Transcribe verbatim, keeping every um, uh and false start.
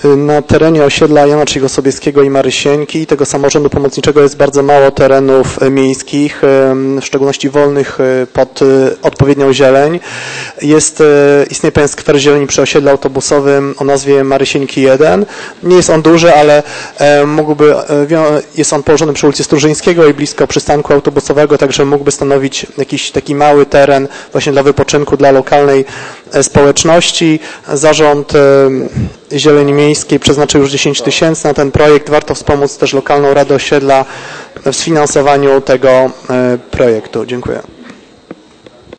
Na terenie osiedla Jana trzeciego Sobieskiego i Marysieńki i tego samorządu pomocniczego jest bardzo mało terenów miejskich, w szczególności wolnych pod odpowiednią zieleń. Jest, istnieje pewien skwer zieleni przy osiedlu autobusowym o nazwie Marysieńki jeden. Nie jest on duży, ale mógłby, jest on położony przy ulicy Strużyńskiego i blisko przystanku autobusowego, także mógłby stanowić jakiś taki mały teren właśnie dla wypoczynku, dla lokalnej społeczności. Zarząd Zieleni Miejskiej przeznaczył już dziesięć tysięcy na ten projekt. Warto wspomóc też lokalną radę osiedla w sfinansowaniu tego projektu. Dziękuję.